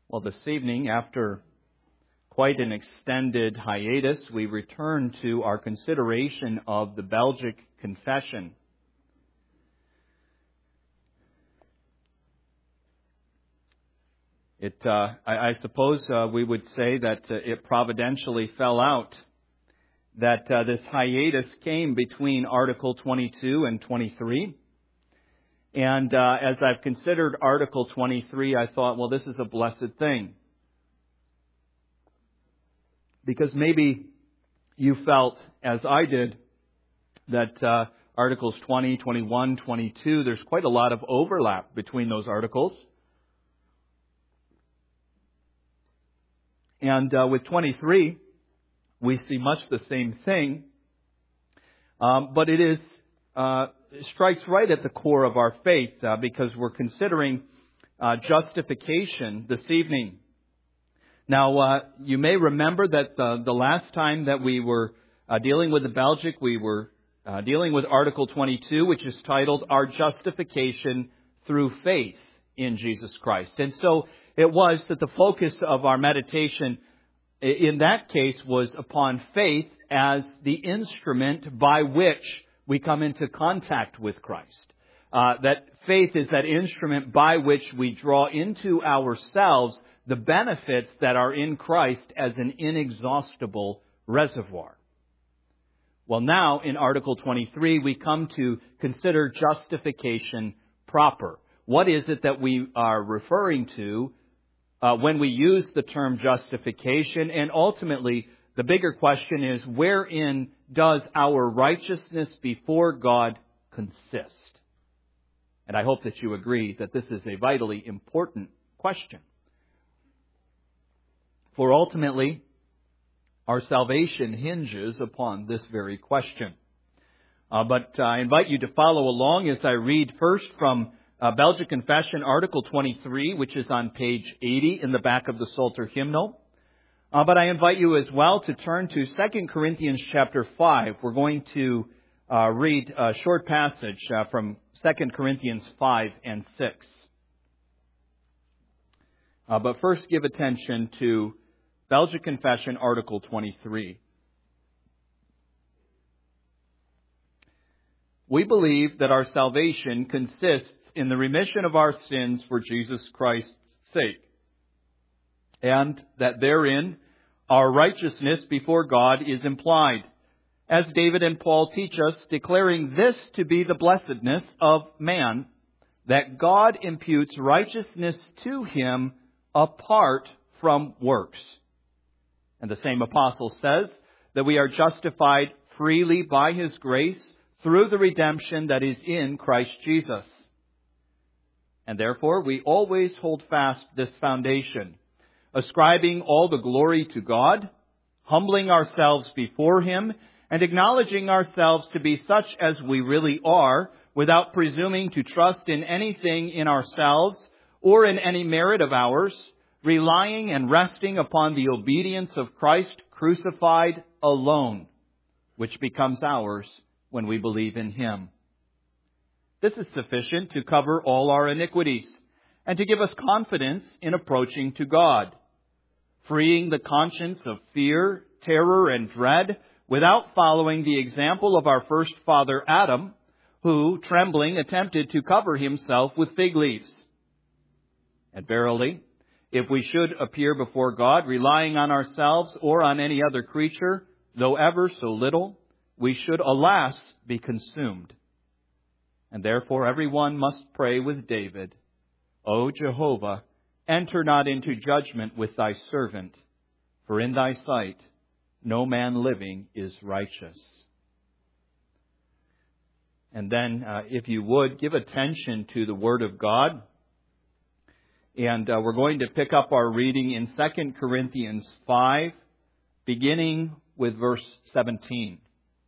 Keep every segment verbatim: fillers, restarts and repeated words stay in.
Well, this evening, after quite an extended hiatus, we return to our consideration of the Belgic Confession. It, uh, I, I suppose uh, we would say that uh, it providentially fell out that uh, this hiatus came between Article twenty-two and twenty-three. And uh, as I've considered Article twenty-three, I thought, well, this is a blessed thing. Because maybe you felt, as I did, that uh, Articles twenty, twenty-one, twenty-two, there's quite a lot of overlap between those articles. And uh, with twenty-three, we see much the same thing, um, but it is uh, it strikes right at the core of our faith uh, because we're considering uh, justification this evening. Now, uh, you may remember that the, the last time that we were uh, dealing with the Belgic, we were uh, dealing with Article twenty-two, which is titled Our Justification Through Faith in Jesus Christ. And so it was that the focus of our meditation in that case was upon faith as the instrument by which we come into contact with Christ. Uh, that faith is that instrument by which we draw into ourselves the benefits that are in Christ as an inexhaustible reservoir. Well, now in Article twenty-three, we come to consider justification proper. What is it that we are referring to uh, when we use the term justification? And ultimately, the bigger question is, wherein does our righteousness before God consist? And I hope that you agree that this is a vitally important question. For ultimately, our salvation hinges upon this very question. Uh, but I invite you to follow along as I read first from uh, Belgic Confession, Article twenty-three, which is on page eighty in the back of the Psalter hymnal. Uh, but I invite you as well to turn to Second Corinthians chapter five. We're going to uh, read a short passage uh, from Second Corinthians five and six. Uh, but first give attention to Belgic Confession, Article twenty-three. We believe that our salvation consists in the remission of our sins for Jesus Christ's sake, and that therein our righteousness before God is implied, as David and Paul teach us, declaring this to be the blessedness of man, that God imputes righteousness to him apart from works. And the same apostle says that we are justified freely by His grace through the redemption that is in Christ Jesus. And therefore we always hold fast this foundation, ascribing all the glory to God, humbling ourselves before Him, and acknowledging ourselves to be such as we really are, without presuming to trust in anything in ourselves or in any merit of ours, relying and resting upon the obedience of Christ crucified alone, which becomes ours when we believe in Him. This is sufficient to cover all our iniquities and to give us confidence in approaching to God, freeing the conscience of fear, terror, and dread without following the example of our first father Adam, who, trembling, attempted to cover himself with fig leaves. And verily, if we should appear before God relying on ourselves or on any other creature, though ever so little, we should, alas, be consumed. And therefore everyone must pray with David, O Jehovah, enter not into judgment with thy servant, for in thy sight no man living is righteous. And then, uh, if you would, give attention to the Word of God. And uh, we're going to pick up our reading in Second Corinthians five, beginning with verse seventeen.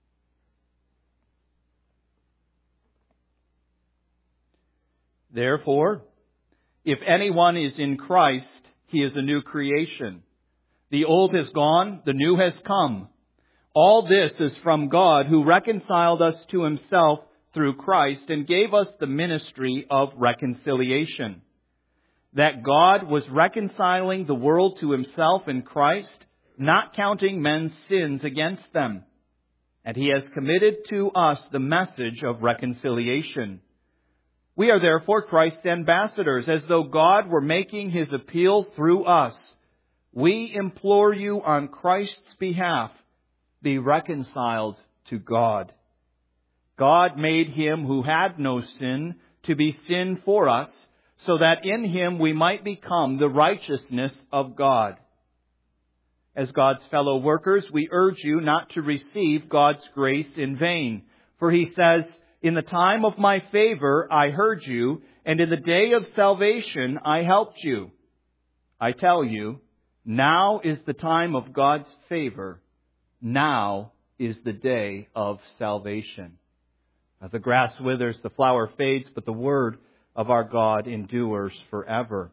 Therefore, if anyone is in Christ, he is a new creation. The old has gone, the new has come. All this is from God, who reconciled us to Himself through Christ and gave us the ministry of reconciliation. that God was reconciling the world to Himself in Christ, not counting men's sins against them. And He has committed to us the message of reconciliation. We are therefore Christ's ambassadors, as though God were making His appeal through us. We implore you on Christ's behalf, be reconciled to God. God made Him who had no sin to be sin for us, so that in Him we might become the righteousness of God. As God's fellow workers, we urge you not to receive God's grace in vain. For He says, in the time of my favor I heard you, and in the day of salvation I helped you. I tell you, now is the time of God's favor. Now is the day of salvation. As the grass withers, the flower fades, but the word of our God endures forever.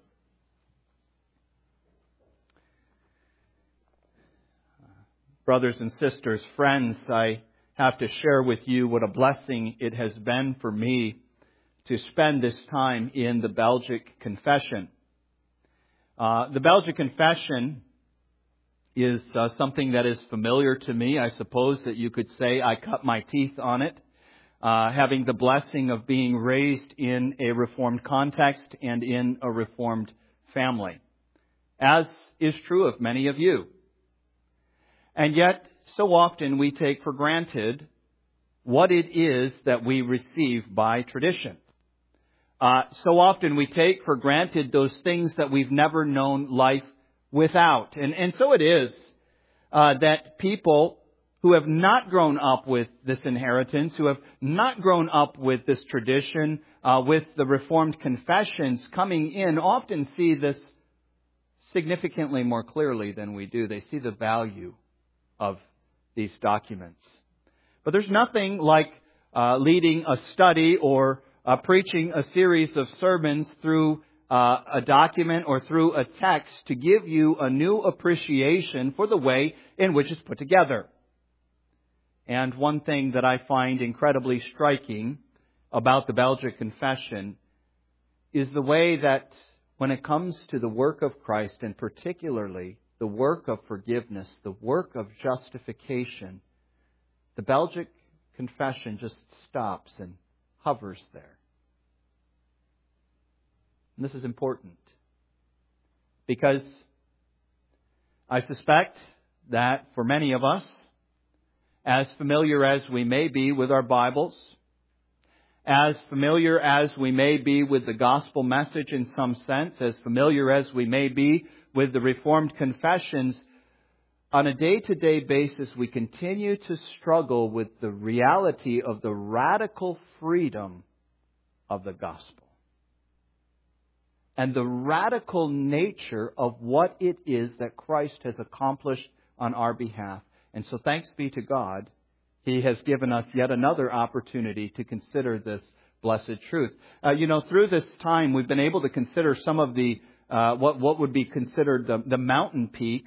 Brothers and sisters, friends, I have to share with you what a blessing it has been for me to spend this time in the Belgic Confession. Uh, the Belgic Confession is uh, something that is familiar to me. I suppose that you could say I cut my teeth on it, uh, having the blessing of being raised in a Reformed context and in a Reformed family, as is true of many of you. And yet, so often we take for granted what it is that we receive by tradition. Uh, so often we take for granted those things that we've never known life without. And, and so it is uh, that people who have not grown up with this inheritance, who have not grown up with this tradition, uh, with the Reformed confessions coming in, often see this significantly more clearly than we do. They see the value of these documents. But there's nothing like uh, leading a study or uh, preaching a series of sermons through uh, a document or through a text to give you a new appreciation for the way in which it's put together. And one thing that I find incredibly striking about the Belgic Confession is the way that when it comes to the work of Christ, and particularly the work of forgiveness, the work of justification, the Belgic Confession just stops and hovers there. And this is important because I suspect that for many of us, as familiar as we may be with our Bibles, as familiar as we may be with the gospel message in some sense, as familiar as we may be with the Reformed confessions, on a day-to-day basis, we continue to struggle with the reality of the radical freedom of the gospel and the radical nature of what it is that Christ has accomplished on our behalf. And so thanks be to God, He has given us yet another opportunity to consider this blessed truth. Uh, you know, through this time, we've been able to consider some of the Uh, what, what would be considered the, the mountain peaks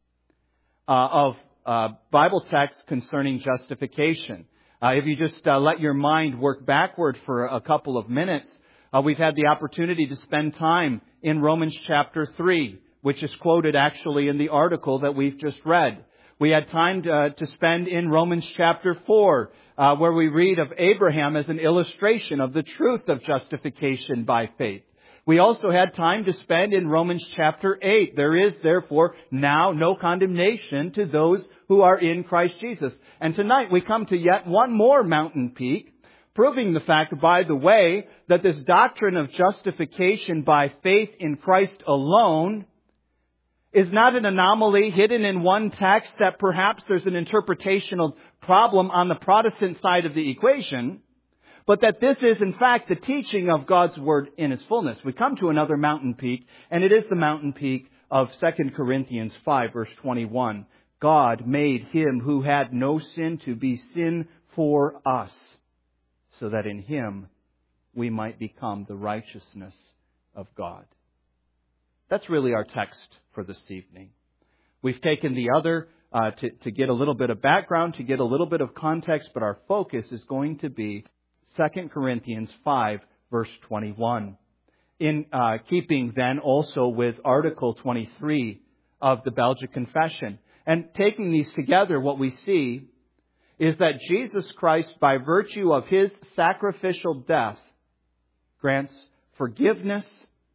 uh, of uh, Bible texts concerning justification. Uh, if you just uh, let your mind work backward for a couple of minutes, uh, we've had the opportunity to spend time in Romans chapter three, which is quoted actually in the article that we've just read. We had time to, uh, to spend in Romans chapter four, uh, where we read of Abraham as an illustration of the truth of justification by faith. We also had time to spend in Romans chapter eight. There is therefore now no condemnation to those who are in Christ Jesus. And tonight we come to yet one more mountain peak, proving the fact, by the way, that this doctrine of justification by faith in Christ alone is not an anomaly hidden in one text that perhaps there's an interpretational problem on the Protestant side of the equation, but that this is, in fact, the teaching of God's Word in its fullness. We come to another mountain peak, and it is the mountain peak of Second Corinthians five, verse twenty-one. God made Him who had no sin to be sin for us, so that in Him we might become the righteousness of God. That's really our text for this evening. We've taken the other uh, to, to get a little bit of background, to get a little bit of context, but our focus is going to be Second Corinthians five, verse twenty-one. in uh, keeping then also with Article twenty-three of the Belgic Confession. And taking these together, what we see is that Jesus Christ, by virtue of His sacrificial death, grants forgiveness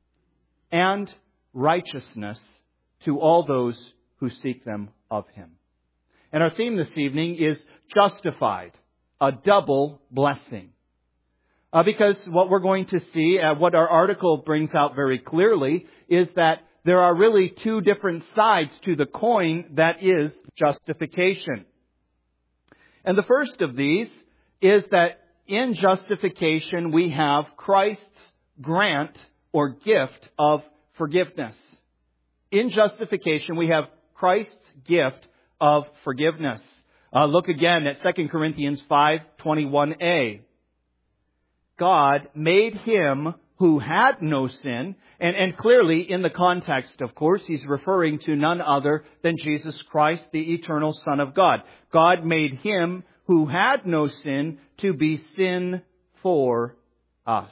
and righteousness to all those who seek them of Him. And our theme this evening is justified, a double blessing. Uh, because what we're going to see, uh, what our article brings out very clearly, is that there are really two different sides to the coin that is justification. And the first of these is that in justification we have Christ's grant or gift of forgiveness. In justification we have Christ's gift of forgiveness. Uh, look again at Second Corinthians five twenty-one a. God made Him who had no sin, and, and clearly in the context, of course, He's referring to none other than Jesus Christ, the eternal Son of God. God made Him who had no sin to be sin for us.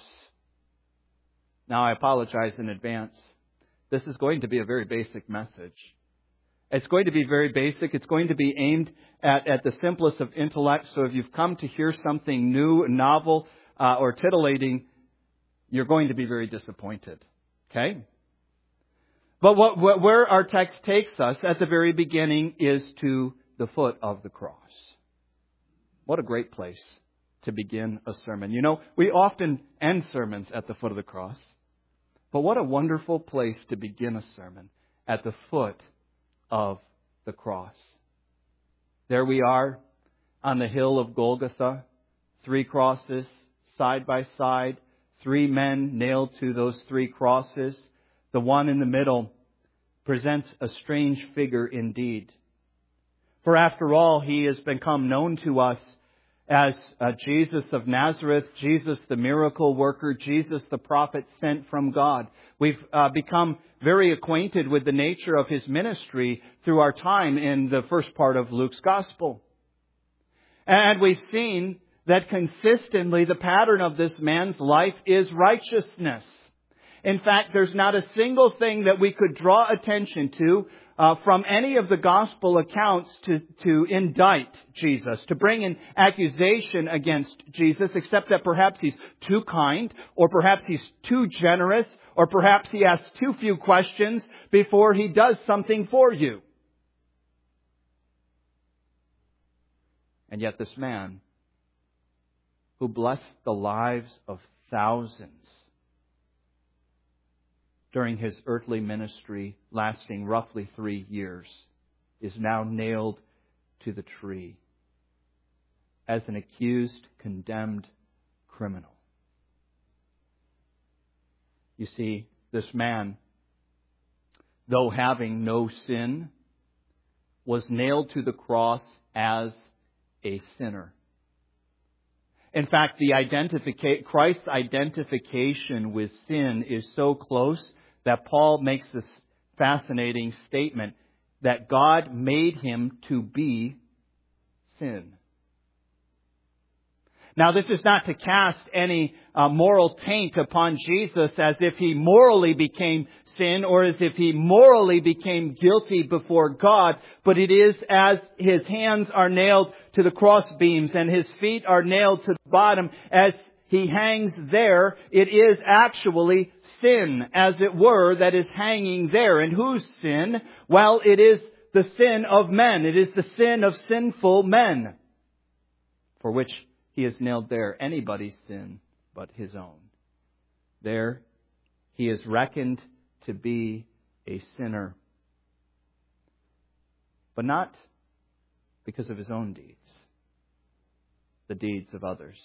Now, I apologize in advance. This is going to be a very basic message. It's going to be very basic. It's going to be aimed at, at the simplest of intellect. So if you've come to hear something new, novel, uh, or titillating, you're going to be very disappointed. Okay? But what, what, where our text takes us at the very beginning is to the foot of the cross. What a great place to begin a sermon. You know, we often end sermons at the foot of the cross. But what a wonderful place to begin a sermon, at the foot of the cross. There we are on the hill of Golgotha, three crosses side by side, three men nailed to those three crosses. The one in the middle presents a strange figure indeed. For after all, He has become known to us as uh, Jesus of Nazareth, Jesus the miracle worker, Jesus the prophet sent from God. We've uh, become very acquainted with the nature of His ministry through our time in the first part of Luke's Gospel. And we've seen that consistently the pattern of this man's life is righteousness. In fact, there's not a single thing that we could draw attention to uh, from any of the gospel accounts to, to indict Jesus, to bring an accusation against Jesus, except that perhaps He's too kind, or perhaps He's too generous, or perhaps He asks too few questions before He does something for you. And yet this man, who blessed the lives of thousands during His earthly ministry lasting roughly three years, is now nailed to the tree as an accused, condemned criminal. You see, this man, though having no sin, was nailed to the cross as a sinner. In fact, the identifica- Christ's identification with sin is so close that Paul makes this fascinating statement that God made Him to be sin. Now, this is not to cast any uh, moral taint upon Jesus as if He morally became sin or as if He morally became guilty before God, but it is as His hands are nailed to the cross beams and His feet are nailed to the bottom, as He hangs there, it is actually sin, as it were, that is hanging there. And whose sin? Well, it is the sin of men. It is the sin of sinful men, for which He is nailed there. Anybody's sin but his own. There, He is reckoned to be a sinner, but not because of His own deeds, the deeds of others.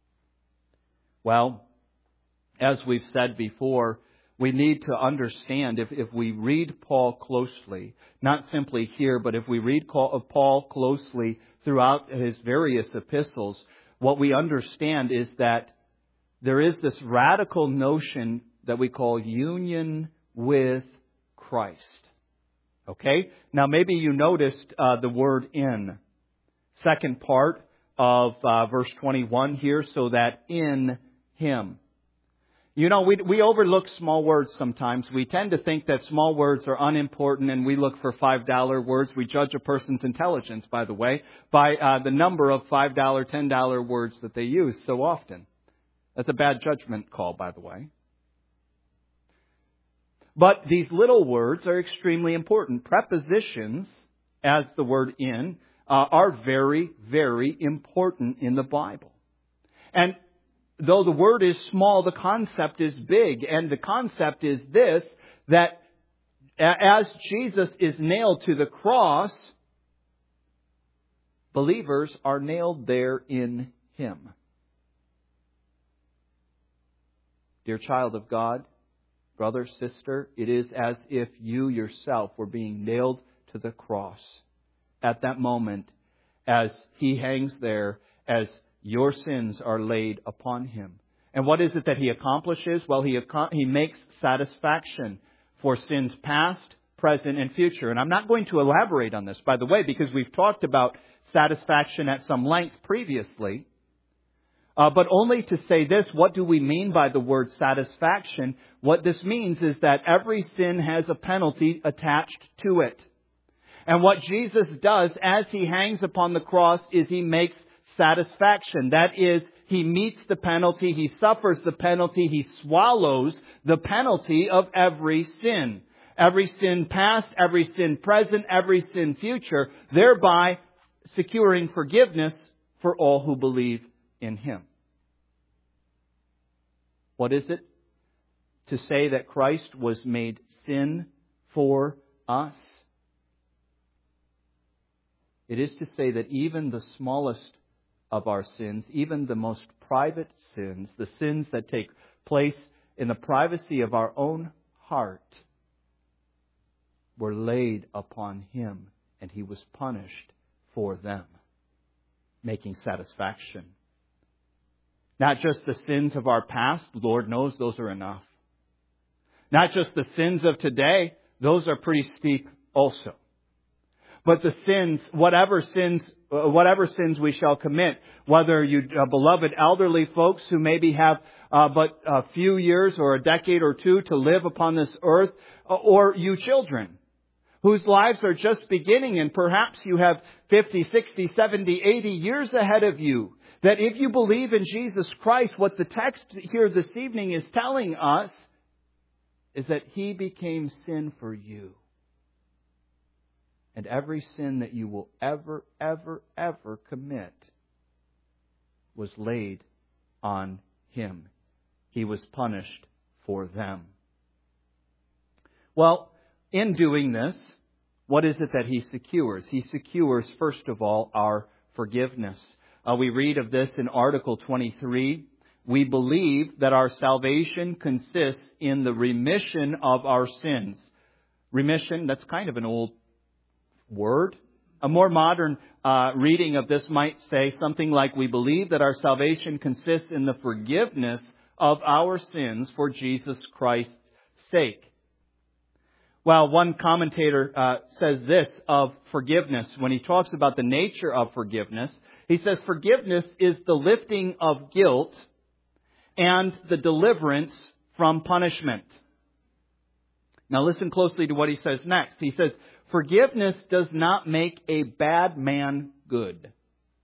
Well, as we've said before, we need to understand, if, if we read Paul closely, not simply here, but if we read Paul closely throughout his various epistles, what we understand is that there is this radical notion that we call union with Christ. Okay? Now maybe you noticed uh, the word in. Second part of uh, verse twenty-one here, so that in Him. You know, we we overlook small words sometimes. We tend to think that small words are unimportant, and we look for five dollar words. We judge a person's intelligence, by the way, by uh, the number of five dollar, ten dollar words that they use so often. That's a bad judgment call, by the way. But these little words are extremely important. Prepositions, as the word in, uh, are very, very important in the Bible. And though the word is small, the concept is big. And the concept is this, that as Jesus is nailed to the cross, believers are nailed there in Him. Dear child of God, brother, sister, it is as if you yourself were being nailed to the cross at that moment as He hangs there, as your sins are laid upon Him. And what is it that He accomplishes? Well, He He makes satisfaction for sins past, present, and future. And I'm not going to elaborate on this, by the way, because we've talked about satisfaction at some length previously. Uh, but only to say this, what do we mean by the word satisfaction? What this means is that every sin has a penalty attached to it. And what Jesus does as He hangs upon the cross is He makes satisfaction. That is, He meets the penalty, He suffers the penalty, He swallows the penalty of every sin. Every sin past, every sin present, every sin future, thereby securing forgiveness for all who believe in Him. What is it? To say that Christ was made sin for us. It is to say that even the smallest of our sins, even the most private sins, the sins that take place in the privacy of our own heart, were laid upon Him, and He was punished for them, making satisfaction. Not just the sins of our past, Lord knows those are enough. Not just the sins of today, those are pretty steep also. But the sins, whatever sins, whatever sins we shall commit, whether you uh, beloved elderly folks who maybe have uh, but a few years or a decade or two to live upon this earth, or you children whose lives are just beginning, and perhaps you have fifty, sixty, seventy, eighty years ahead of you, that if you believe in Jesus Christ, what the text here this evening is telling us is that He became sin for you. And every sin that you will ever, ever, ever commit was laid on Him. He was punished for them. Well, in doing this, what is it that He secures? He secures, first of all, our forgiveness. Uh, we read of this in Article twenty-three. We believe that our salvation consists in the remission of our sins. Remission, that's kind of an old word. A more modern uh, reading of this might say something like, we believe that our salvation consists in the forgiveness of our sins for Jesus Christ's sake. Well, one commentator uh, says this of forgiveness when he talks about the nature of forgiveness. He says forgiveness is the lifting of guilt and the deliverance from punishment. Now listen closely to what he says next. He says, forgiveness does not make a bad man good.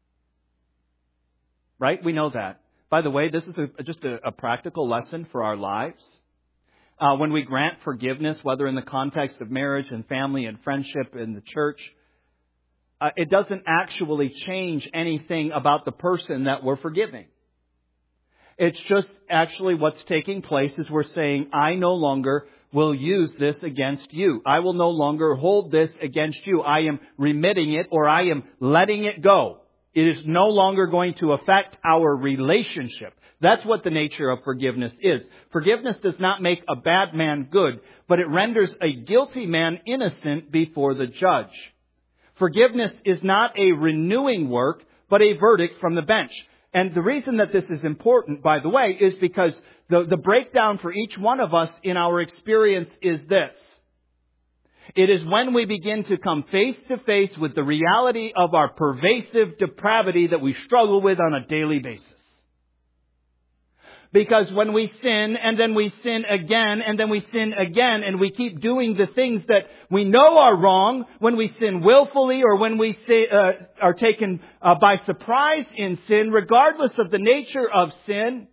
Right? We know that. By the way, this is a, just a, a practical lesson for our lives. Uh, when we grant forgiveness, whether in the context of marriage and family and friendship in the church, uh, it doesn't actually change anything about the person that we're forgiving. It's just actually what's taking place is we're saying, I no longer will use this against you. I will no longer hold this against you. I am remitting it, or I am letting it go. It is no longer going to affect our relationship. That's what the nature of forgiveness is. Forgiveness does not make a bad man good, but it renders a guilty man innocent before the judge. Forgiveness is not a renewing work, but a verdict from the bench. And the reason that this is important, by the way, is because the, the breakdown for each one of us in our experience is this. It is when we begin to come face to face with the reality of our pervasive depravity that we struggle with on a daily basis. Because when we sin and then we sin again and then we sin again and we keep doing the things that we know are wrong, when we sin willfully or when we say, uh, are taken uh, by surprise in sin, regardless of the nature of sin,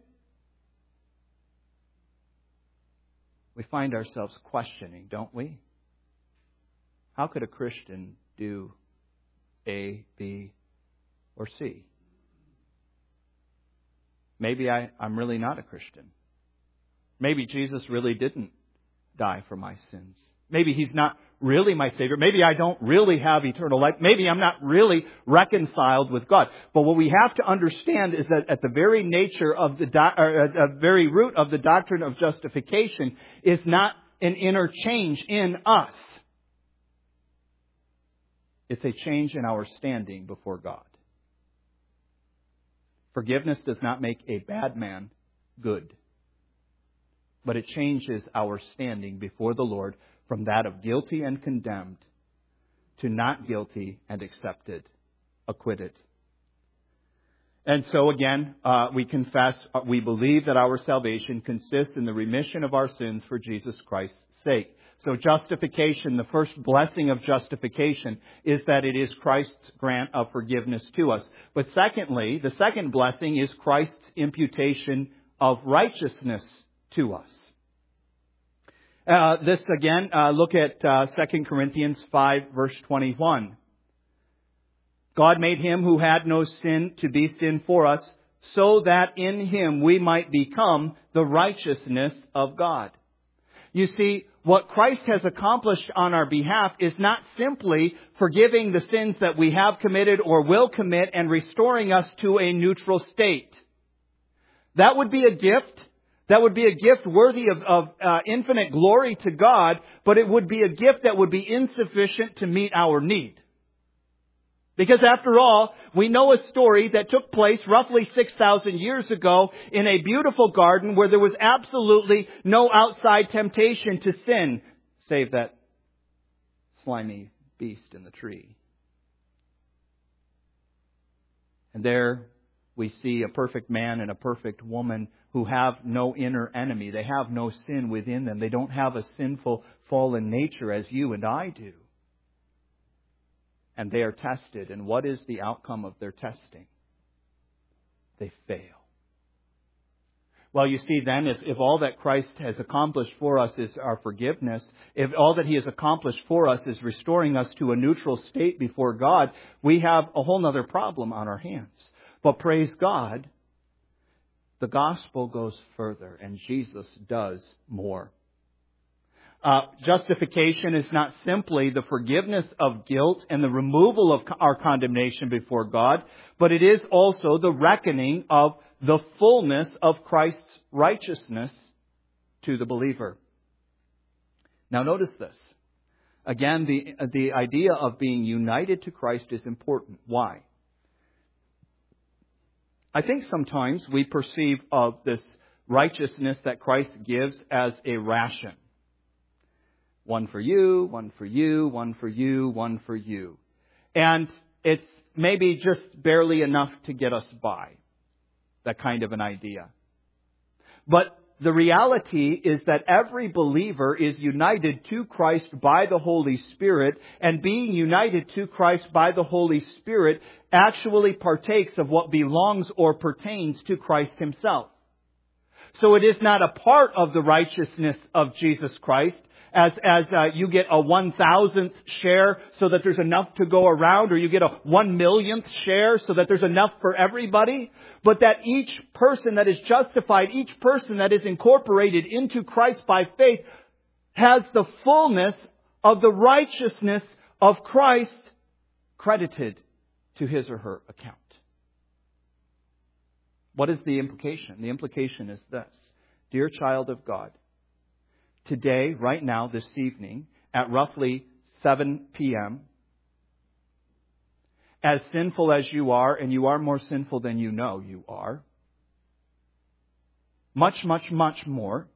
we find ourselves questioning, don't we? How could a Christian do A, B, or C? Maybe I, I'm really not a Christian. Maybe Jesus really didn't die for my sins. Maybe He's not really my Savior. Maybe I don't really have eternal life. Maybe I'm not really reconciled with God. But what we have to understand is that at the very nature of the, do- or at the very root of the doctrine of justification is not an inner change in us. It's a change in our standing before God. Forgiveness does not make a bad man good, but it changes our standing before the Lord from that of guilty and condemned to not guilty and accepted, acquitted. And so again, uh, we confess, uh, we believe that our salvation consists in the remission of our sins for Jesus Christ's sake. So justification, the first blessing of justification is that it is Christ's grant of forgiveness to us. But secondly, the second blessing is Christ's imputation of righteousness to us. Uh, this again, uh, look at uh, Second Corinthians five, verse twenty-one. God made Him who had no sin to be sin for us, so that in Him we might become the righteousness of God. You see, what Christ has accomplished on our behalf is not simply forgiving the sins that we have committed or will commit and restoring us to a neutral state. That would be a gift. That would be a gift worthy of, of uh, infinite glory to God, but it would be a gift that would be insufficient to meet our need. Because after all, we know a story that took place roughly six thousand years ago in a beautiful garden where there was absolutely no outside temptation to sin, save that slimy beast in the tree. And there we see a perfect man and a perfect woman who have no inner enemy. They have no sin within them. They don't have a sinful, fallen nature as you and I do. And they are tested. And what is the outcome of their testing? They fail. Well, you see then, if, if all that Christ has accomplished for us is our forgiveness, if all that He has accomplished for us is restoring us to a neutral state before God, we have a whole other problem on our hands. But praise God, the gospel goes further and Jesus does more. Uh, justification is not simply the forgiveness of guilt and the removal of our condemnation before God, but it is also the reckoning of the fullness of Christ's righteousness to the believer. Now notice this. Again, the, the idea of being united to Christ is important. Why? I think sometimes we perceive of this righteousness that Christ gives as a ration. One for you, one for you, one for you, one for you. And it's maybe just barely enough to get us by. That kind of an idea. But the reality is that every believer is united to Christ by the Holy Spirit, and being united to Christ by the Holy Spirit actually partakes of what belongs or pertains to Christ Himself. So it is not a part of the righteousness of Jesus Christ, as as uh, you get a one thousandth share so that there's enough to go around, or you get a one millionth share so that there's enough for everybody, but that each person that is justified, each person that is incorporated into Christ by faith has the fullness of the righteousness of Christ credited to his or her account. What is the implication? The implication is this. Dear child of God, today, right now, this evening, at roughly seven p.m., as sinful as you are, and you are more sinful than you know you are, much, much, much more,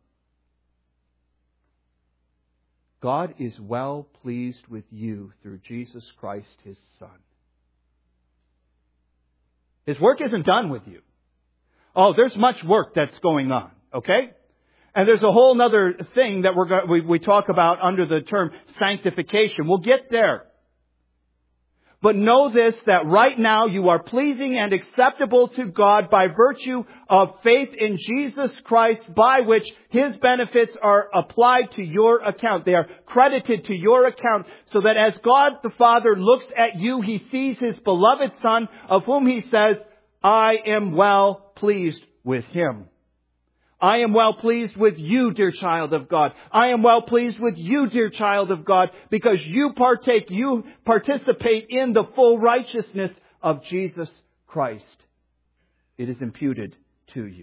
God is well pleased with you through Jesus Christ, His Son. His work isn't done with you. Oh, there's much work that's going on, okay? And there's a whole other thing that we're go- we, we talk about under the term sanctification. We'll get there. But know this, that right now you are pleasing and acceptable to God by virtue of faith in Jesus Christ, by which His benefits are applied to your account. They are credited to your account, so that as God the Father looks at you, He sees His beloved Son, of whom He says, I am well pleased with Him. I am well pleased with you, dear child of God. I am well pleased with you, dear child of God, because you partake, you participate in the full righteousness of Jesus Christ. It is imputed to you.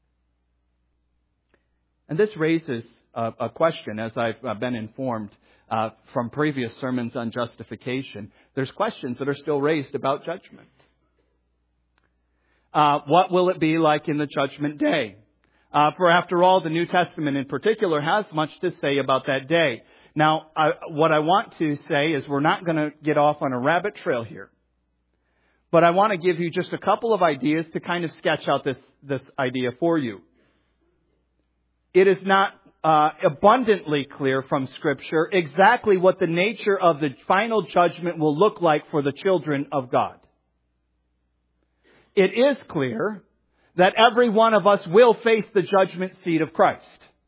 And this raises a, a question, as I've been informed uh, from previous sermons on justification. There's questions that are still raised about judgment. Uh, what will it be like in the judgment day? Uh, for after all, the New Testament in particular has much to say about that day. Now, I, what I want to say is we're not going to get off on a rabbit trail here. But I want to give you just a couple of ideas to kind of sketch out this, this idea for you. It is not uh, abundantly clear from Scripture exactly what the nature of the final judgment will look like for the children of God. It is clear that every one of us will face the judgment seat of Christ.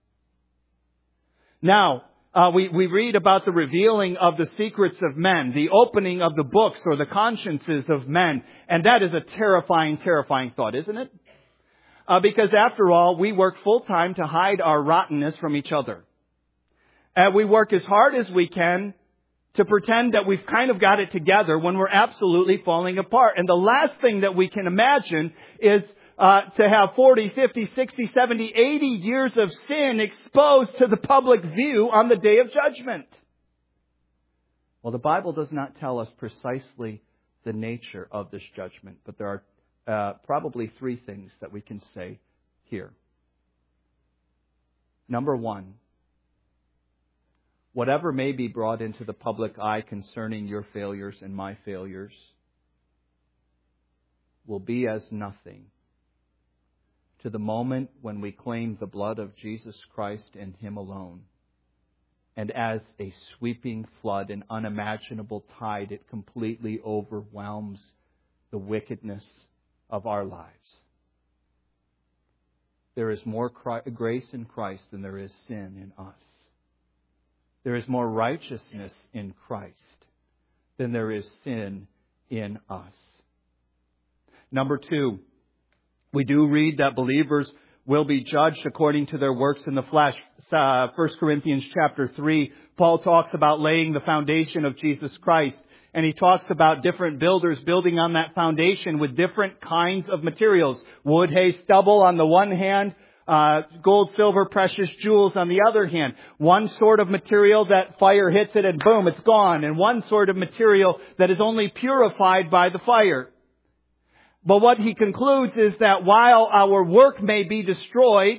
Now, uh, we, we read about the revealing of the secrets of men, the opening of the books or the consciences of men. And that is a terrifying, terrifying thought, isn't it? Uh, because after all, we work full time to hide our rottenness from each other. And we work as hard as we can to pretend that we've kind of got it together when we're absolutely falling apart. And the last thing that we can imagine is Uh, to have forty, fifty, sixty, seventy, eighty years of sin exposed to the public view on the day of judgment. Well, the Bible does not tell us precisely the nature of this judgment, but there are uh, probably three things that we can say here. Number one, whatever may be brought into the public eye concerning your failures and my failures will be as nothing to the moment when we claim the blood of Jesus Christ and Him alone. And as a sweeping flood, an unimaginable tide, it completely overwhelms the wickedness of our lives. There is more grace in Christ than there is sin in us. There is more righteousness in Christ than there is sin in us. Number two, we do read that believers will be judged according to their works in the flesh. Uh, First Corinthians chapter three, Paul talks about laying the foundation of Jesus Christ. And he talks about different builders building on that foundation with different kinds of materials. Wood, hay, stubble on the one hand, uh, gold, silver, precious jewels on the other hand. One sort of material that fire hits it and boom, it's gone. And one sort of material that is only purified by the fire. But what he concludes is that while our work may be destroyed,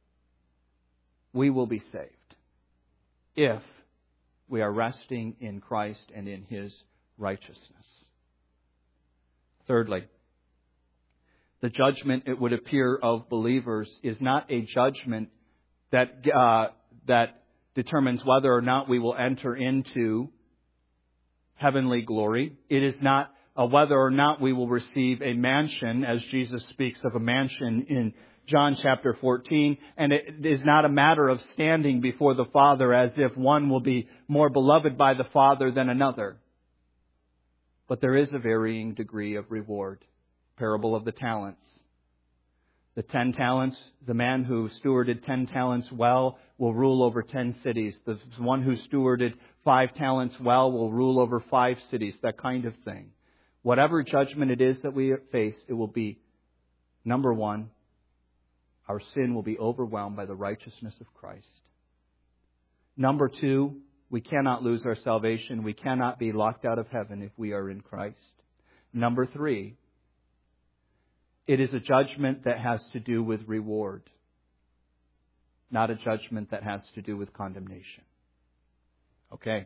we will be saved if we are resting in Christ and in His righteousness. Thirdly, the judgment, it would appear, of believers is not a judgment that uh, that determines whether or not we will enter into heavenly glory. It is not Uh, whether or not we will receive a mansion, as Jesus speaks of a mansion in John chapter fourteen. And it is not a matter of standing before the Father as if one will be more beloved by the Father than another. But there is a varying degree of reward. Parable of the talents. The ten talents, the man who stewarded ten talents well will rule over ten cities. The one who stewarded five talents well will rule over five cities. That kind of thing. Whatever judgment it is that we face, it will be, number one, our sin will be overwhelmed by the righteousness of Christ. Number two, we cannot lose our salvation. We cannot be locked out of heaven if we are in Christ. Number three, it is a judgment that has to do with reward, not a judgment that has to do with condemnation. Okay.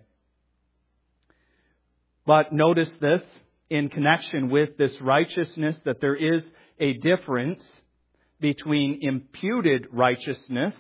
But notice this. In connection with this righteousness, that there is a difference between imputed righteousness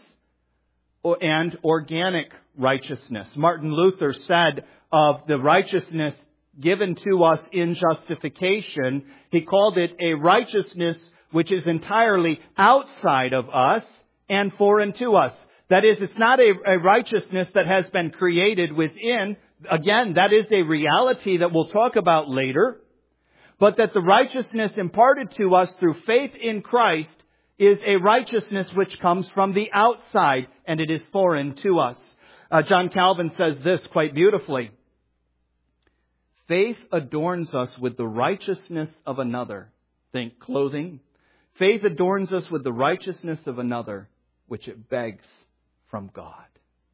and organic righteousness. Martin Luther said of the righteousness given to us in justification, he called it a righteousness which is entirely outside of us and foreign to us. That is, it's not a, a righteousness that has been created within. Again, that is a reality that we'll talk about later. But that the righteousness imparted to us through faith in Christ is a righteousness which comes from the outside, and it is foreign to us. Uh, John Calvin says this quite beautifully. Faith adorns us with the righteousness of another. Think clothing. Faith adorns us with the righteousness of another, which it begs from God.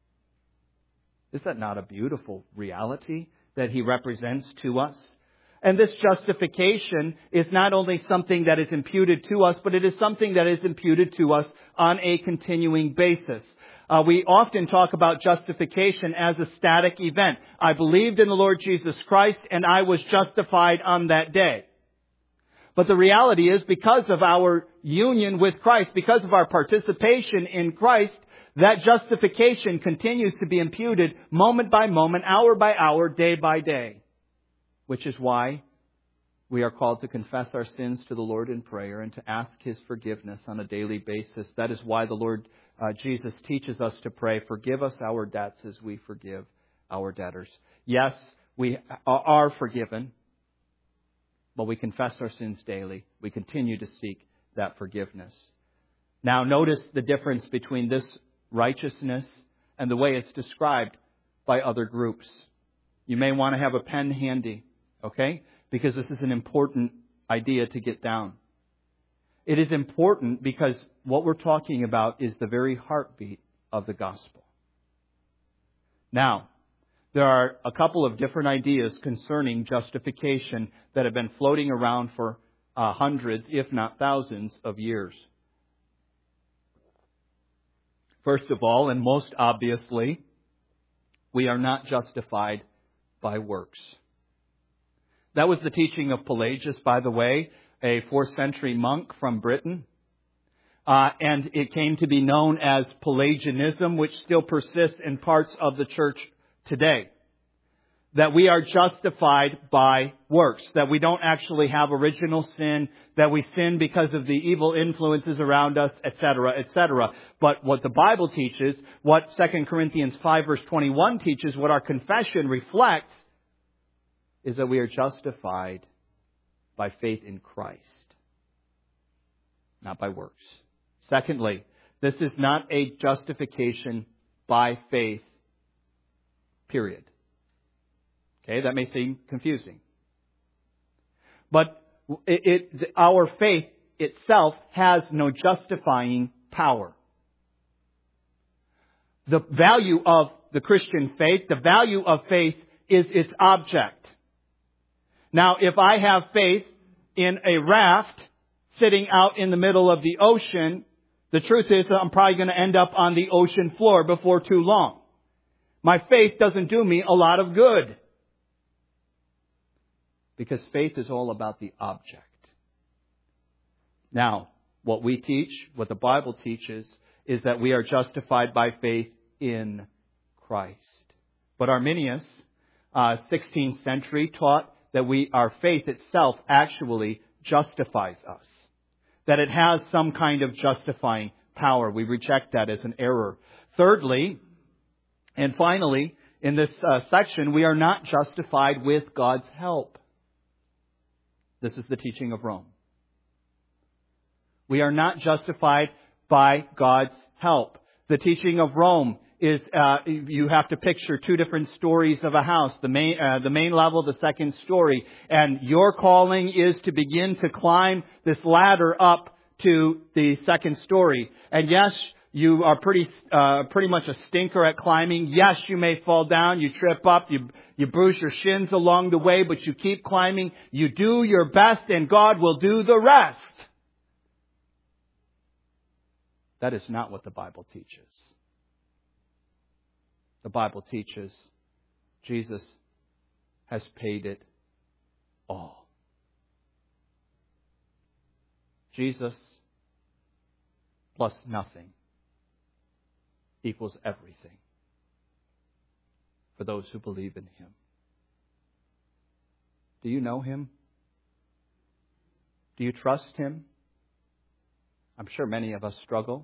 Is that not a beautiful reality that He represents to us? And this justification is not only something that is imputed to us, but it is something that is imputed to us on a continuing basis. Uh, we often talk about justification as a static event. I believed in the Lord Jesus Christ and I was justified on that day. But the reality is, because of our union with Christ, because of our participation in Christ, that justification continues to be imputed moment by moment, hour by hour, day by day. Which is why we are called to confess our sins to the Lord in prayer and to ask His forgiveness on a daily basis. That is why the Lord uh, Jesus teaches us to pray, forgive us our debts as we forgive our debtors. Yes, we are forgiven, but we confess our sins daily. We continue to seek that forgiveness. Now notice the difference between this righteousness and the way it's described by other groups. You may want to have a pen handy, okay? Because this is an important idea to get down. It is important because what we're talking about is the very heartbeat of the gospel. Now, there are a couple of different ideas concerning justification that have been floating around for uh, hundreds, if not thousands, of years. First of all, and most obviously, we are not justified by works. That was the teaching of Pelagius, by the way, a fourth century monk from Britain. Uh, and it came to be known as Pelagianism, which still persists in parts of the church today. That we are justified by works. That we don't actually have original sin. That we sin because of the evil influences around us, et cetera, et cetera. But what the Bible teaches, what Second Corinthians five verse twenty-one teaches, what our confession reflects, is that we are justified by faith in Christ, not by works. Secondly, this is not a justification by faith, period. Okay, that may seem confusing. But it, it, our faith itself has no justifying power. The value of the Christian faith, the value of faith is its object. Now, if I have faith in a raft sitting out in the middle of the ocean, the truth is that I'm probably going to end up on the ocean floor before too long. My faith doesn't do me a lot of good. Because faith is all about the object. Now, what we teach, what the Bible teaches, is that we are justified by faith in Christ. But Arminius, uh, sixteenth century, taught that we, our faith itself actually justifies us. That it has some kind of justifying power. We reject that as an error. Thirdly, and finally, in this uh, section, we are not justified with God's help. This is the teaching of Rome. We are not justified by God's help. The teaching of Rome is, uh, you have to picture two different stories of a house. The main, uh, the main level, the second story. And your calling is to begin to climb this ladder up to the second story. And yes, you are pretty, uh, pretty much a stinker at climbing. Yes, you may fall down, you trip up, you, you bruise your shins along the way, but you keep climbing. You do your best and God will do the rest. That is not what the Bible teaches. The Bible teaches Jesus has paid it all. Jesus plus nothing equals everything for those who believe in Him. Do you know Him? Do you trust Him? I'm sure many of us struggle.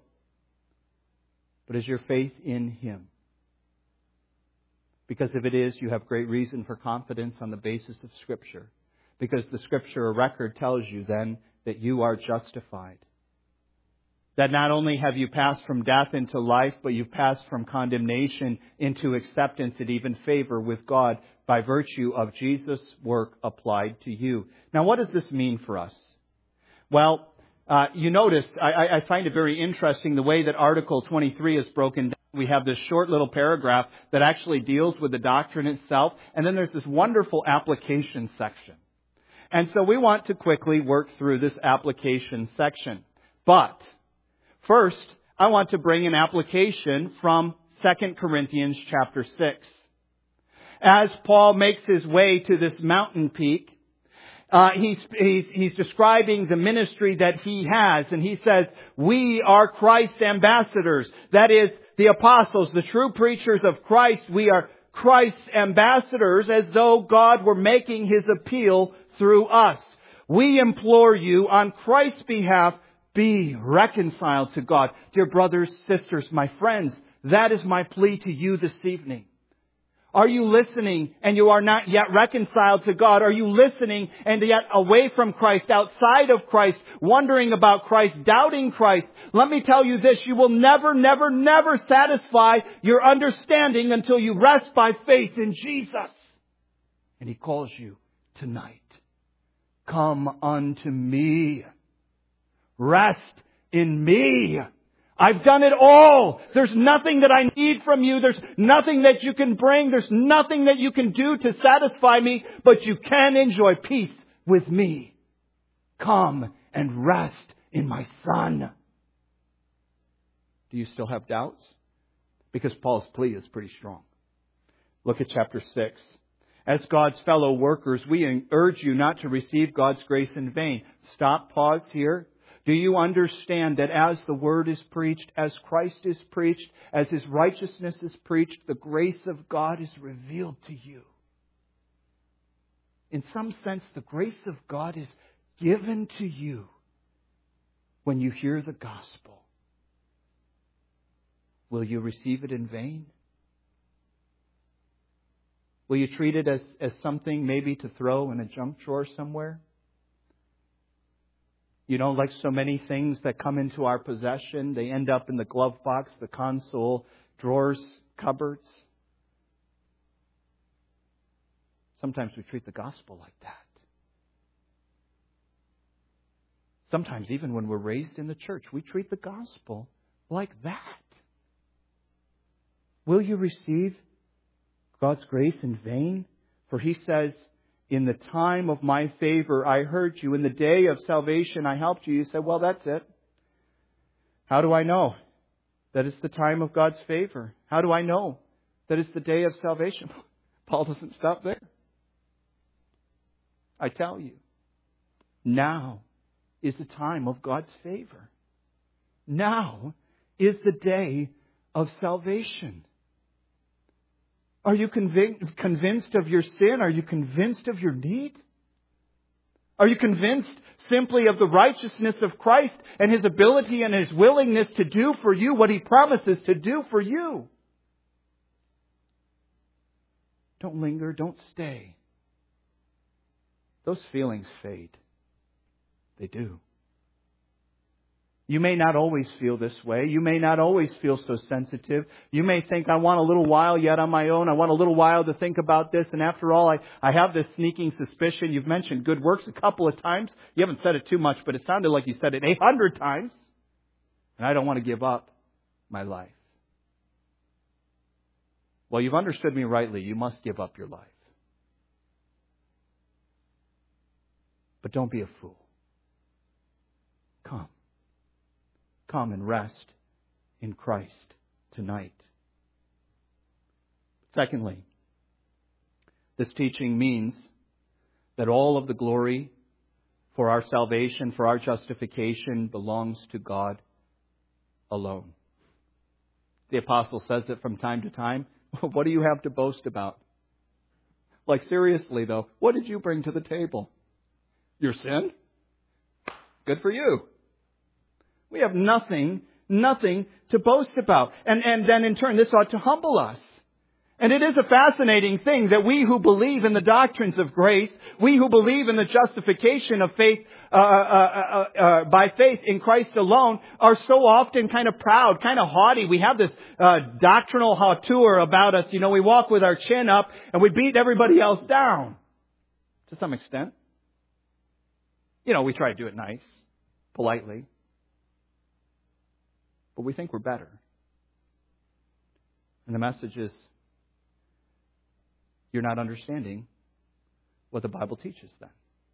But is your faith in Him? Because if it is, you have great reason for confidence on the basis of Scripture. Because the Scripture record tells you then that you are justified. That not only have you passed from death into life, but you've passed from condemnation into acceptance and even favor with God by virtue of Jesus' work applied to you. Now, what does this mean for us? Well, uh, you notice, I, I find it very interesting the way that Article twenty-three is broken down. We have this short little paragraph that actually deals with the doctrine itself, and then there's this wonderful application section. And so we want to quickly work through this application section. But first, I want to bring an application from Second Corinthians chapter six. As Paul makes his way to this mountain peak, uh, he's, he's, he's describing the ministry that he has. And he says, we are Christ's ambassadors. That is, the apostles, the true preachers of Christ. We are Christ's ambassadors, as though God were making His appeal through us. We implore you on Christ's behalf, be reconciled to God. Dear brothers, sisters, my friends, that is my plea to you this evening. Are you listening and you are not yet reconciled to God? Are you listening and yet away from Christ, outside of Christ, wondering about Christ, doubting Christ? Let me tell you this, you will never, never, never satisfy your understanding until you rest by faith in Jesus. And He calls you tonight. Come unto me. Rest in me. I've done it all. There's nothing that I need from you. There's nothing that you can bring. There's nothing that you can do to satisfy me, but you can enjoy peace with me. Come and rest in my Son. Do you still have doubts? Because Paul's plea is pretty strong. Look at chapter six. As God's fellow workers, we urge you not to receive God's grace in vain. Stop, pause here. Do you understand that as the Word is preached, as Christ is preached, as His righteousness is preached, the grace of God is revealed to you? In some sense, the grace of God is given to you when you hear the gospel. Will you receive it in vain? Will you treat it as, as something maybe to throw in a junk drawer somewhere? You know, like so many things that come into our possession, they end up in the glove box, the console, drawers, cupboards. Sometimes we treat the gospel like that. Sometimes even when we're raised in the church, we treat the gospel like that. Will you receive God's grace in vain? For He says, in the time of my favor, I heard you. In the day of salvation, I helped you. You said, well, that's it. How do I know that it's the time of God's favor? How do I know that it's the day of salvation? Paul doesn't stop there. I tell you, now is the time of God's favor. Now is the day of salvation. Are you convic- convinced of your sin? Are you convinced of your need? Are you convinced simply of the righteousness of Christ and His ability and His willingness to do for you what He promises to do for you? Don't linger. Don't stay. Those feelings fade. They do. You may not always feel this way. You may not always feel so sensitive. You may think, I want a little while yet on my own. I want a little while to think about this. And after all, I, I have this sneaking suspicion. You've mentioned good works a couple of times. You haven't said it too much, but it sounded like you said it eight hundred times. And I don't want to give up my life. Well, you've understood me rightly. You must give up your life. But don't be a fool. Come. Come and rest in Christ tonight. Secondly, this teaching means that all of the glory for our salvation, for our justification, belongs to God alone. The apostle says it from time to time. What do you have to boast about? Like, seriously, though, what did you bring to the table? Your sin? Good for you. We have nothing, nothing to boast about. And, and then in turn, this ought to humble us. And it is a fascinating thing that we who believe in the doctrines of grace, we who believe in the justification of faith, uh, uh, uh, uh, by faith in Christ alone, are so often kind of proud, kind of haughty. We have this uh, doctrinal hauteur about us. You know, we walk with our chin up and we beat everybody else down to some extent. You know, we try to do it nice, politely. But we think we're better. And the message is, you're not understanding what the Bible teaches then.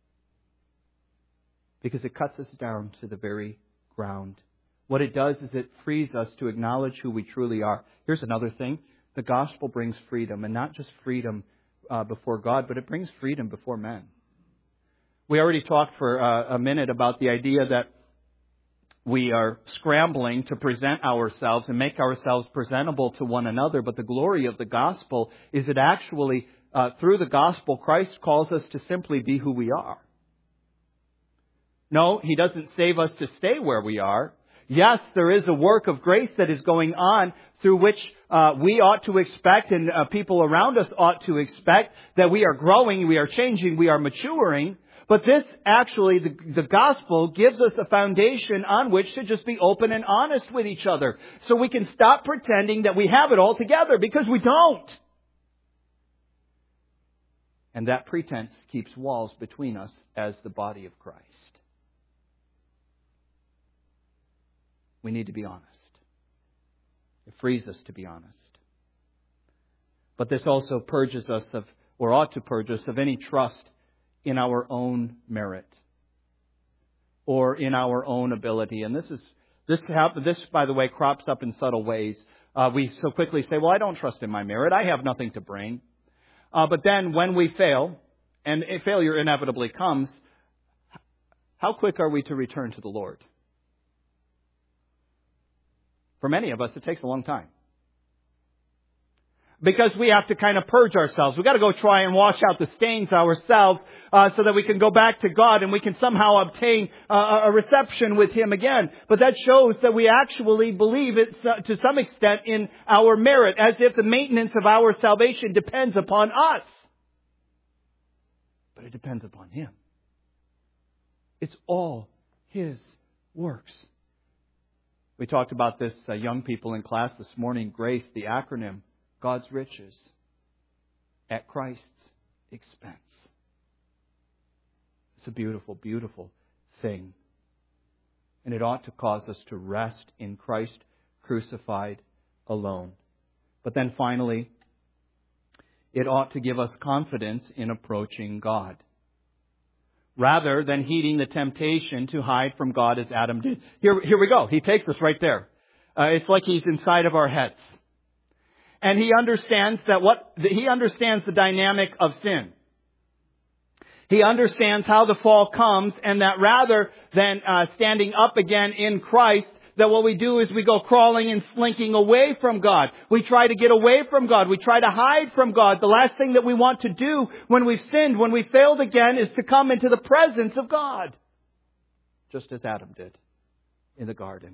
Because it cuts us down to the very ground. What it does is it frees us to acknowledge who we truly are. Here's another thing. The gospel brings freedom, and not just freedom uh, before God, but it brings freedom before men. We already talked for uh, a minute about the idea that we are scrambling to present ourselves and make ourselves presentable to one another. But the glory of the gospel is that actually, uh, through the gospel, Christ calls us to simply be who we are. No, He doesn't save us to stay where we are. Yes, there is a work of grace that is going on through which uh, we ought to expect, and uh, people around us ought to expect, that we are growing, we are changing, we are maturing. But this actually, the, the gospel gives us a foundation on which to just be open and honest with each other. So we can stop pretending that we have it all together, because we don't. And that pretense keeps walls between us as the body of Christ. We need to be honest. It frees us to be honest. But this also purges us of, or ought to purge us of, any trust in our own merit or in our own ability. And this is this this by the way crops up in subtle ways. Uh, we so quickly say, "Well, I don't trust in my merit. I have nothing to bring." Uh, but then when we fail, and failure inevitably comes, how quick are we to return to the Lord? For many of us, it takes a long time. Because we have to kind of purge ourselves. We've got to go try and wash out the stains ourselves uh, so that we can go back to God and we can somehow obtain uh, a reception with Him again. But that shows that we actually believe it uh, to some extent in our merit, as if the maintenance of our salvation depends upon us. But it depends upon Him. It's all His works. We talked about this, uh, young people in class this morning, GRACE, the acronym. God's riches at Christ's expense. It's a beautiful, beautiful thing. And it ought to cause us to rest in Christ crucified alone. But then finally, it ought to give us confidence in approaching God, rather than heeding the temptation to hide from God as Adam did. Here, here we go. He takes us right there. Uh, it's like He's inside of our heads. And He understands that what, He understands the dynamic of sin. He understands how the fall comes, and that rather than uh, standing up again in Christ, that what we do is we go crawling and slinking away from God. We try to get away from God. We try to hide from God. The last thing that we want to do when we've sinned, when we failed again, is to come into the presence of God. Just as Adam did in the garden.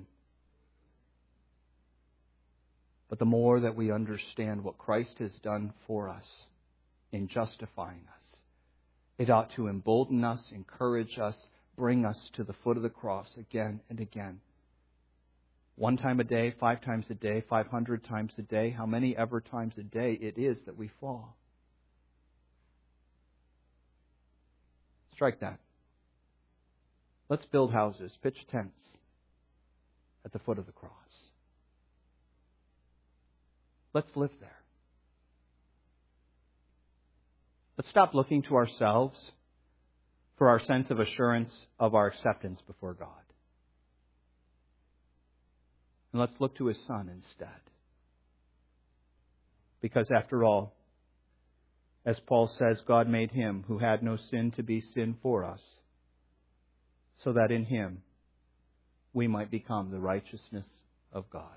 But the more that we understand what Christ has done for us in justifying us, it ought to embolden us, encourage us, bring us to the foot of the cross again and again. One time a day, five times a day, five hundred times a day, how many ever times a day it is that we fall. Strike that. Let's build houses, pitch tents at the foot of the cross. Let's live there. Let's stop looking to ourselves for our sense of assurance of our acceptance before God. And let's look to His Son instead. Because after all, as Paul says, God made Him who had no sin to be sin for us, so that in Him we might become the righteousness of God.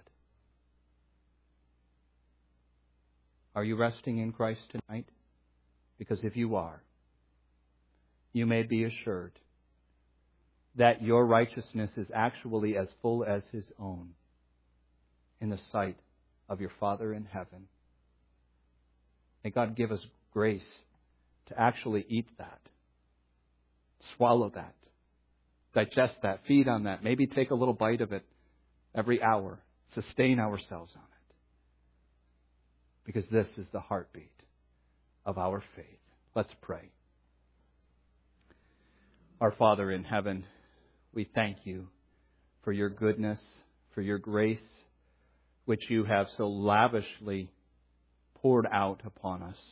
Are you resting in Christ tonight? Because if you are, you may be assured that your righteousness is actually as full as His own in the sight of your Father in heaven. May God give us grace to actually eat that, swallow that, digest that, feed on that, maybe take a little bite of it every hour, sustain ourselves on it. Because this is the heartbeat of our faith. Let's pray. Our Father in heaven, we thank you for your goodness, for your grace, which you have so lavishly poured out upon us.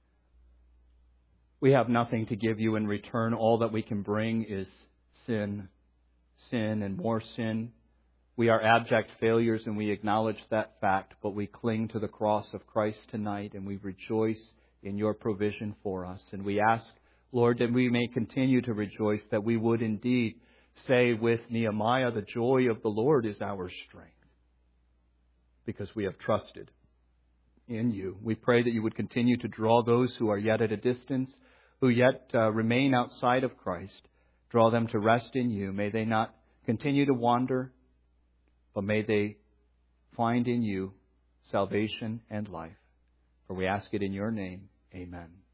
We have nothing to give you in return. All that we can bring is sin, sin and more sin. We are abject failures and we acknowledge that fact, but we cling to the cross of Christ tonight and we rejoice in your provision for us. And we ask, Lord, that we may continue to rejoice, that we would indeed say with Nehemiah, the joy of the Lord is our strength, because we have trusted in you. We pray that you would continue to draw those who are yet at a distance, who yet uh, remain outside of Christ. Draw them to rest in you. May they not continue to wander, but may they find in you salvation and life. For we ask it in your name. Amen.